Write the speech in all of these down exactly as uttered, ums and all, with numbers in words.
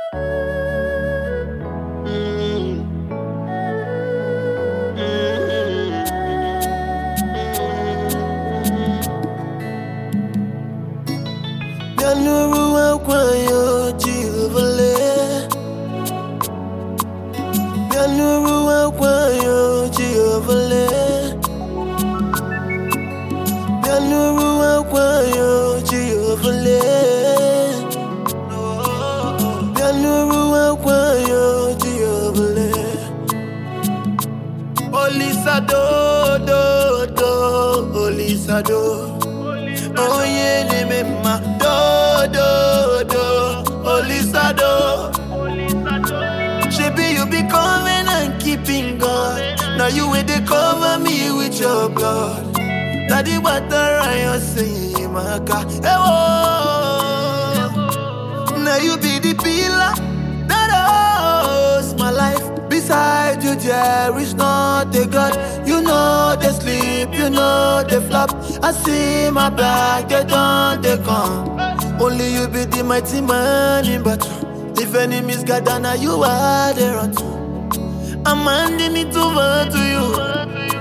Olisado, do, do, Olisado. Oh yeah, nemema, do, do, do, Olisado. Shebi you be covenant keeping God. Now you will they cover me with your blood. Daddy, what the I say, my God. Hey, oh. Now you be the pillar that holds my life. Beside you there is not a God. You know they sleep, you know they flop. I see my back, they don't, they come. Only you be the mighty man in battle. If enemies gather, now you are the run to. I'm handing it over to you.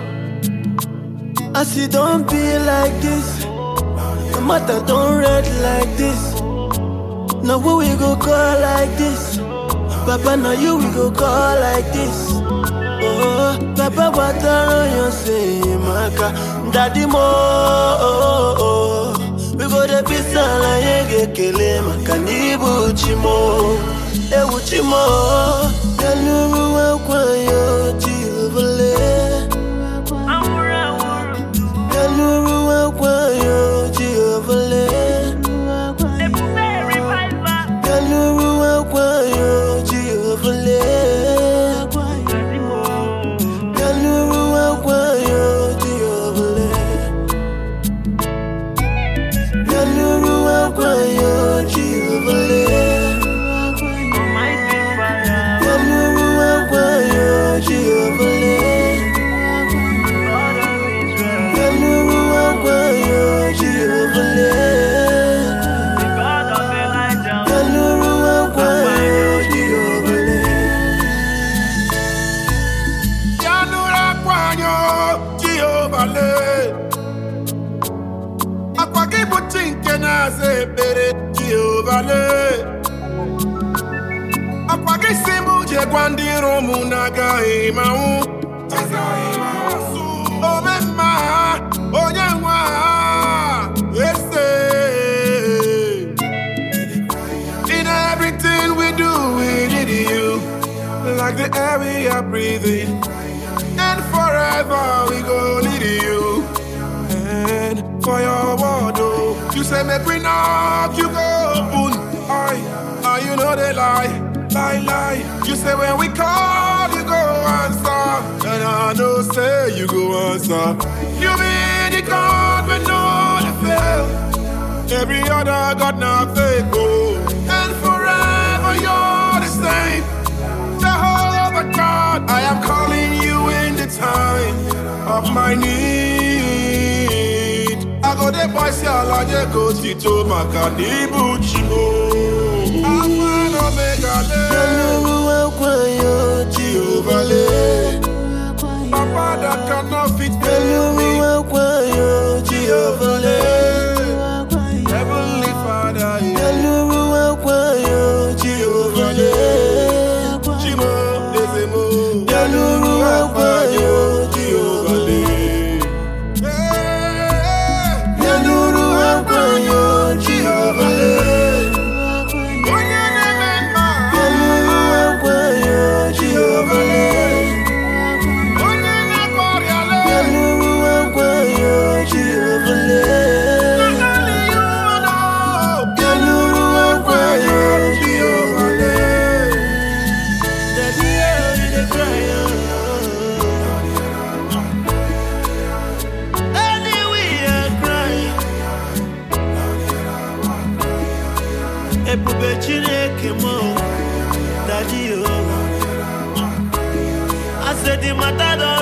I see don't be like this. No matter don't red like this. Now who we go call like this? Papa, now you we go call like this. Oh, Papa, what are you saying, Maka? Daddy mo, oh, oh. We go the pizza la yege kele makanibu chimo, ewu chimo. Yanuru wa kwa yo Jehovah. Yanuru wa kwa yo Jehovah. Yanuru wa kwa yo Jehovah. Kwandiro munaga imau o mema o nyangwa ese. In everything we do we need you, like the air we are breathing, and forever we go need you. And for your word, oh, you say make we knock, you go open. I, I you know they lie. Lie, lie. You say when we call, you go answer. And I know say you go answer. You be the God when no one fail. Every other God not fake, oh. And forever you're the same. Jehovah God, I am calling you in the time of my need. I go the boys here, like you go Tito Makanibu Chimo. Yanuru kwa yo Jehovah. Papa that cannot fit Yanuru kwa yo Jehovah. Heavenly Father, Yanuru kwa yo Jehovah. Chimo Desemo. Yanuru kwa yo Jehovah. Yanuru kwa yo Jehovah. Daddy, oh, I said the matter.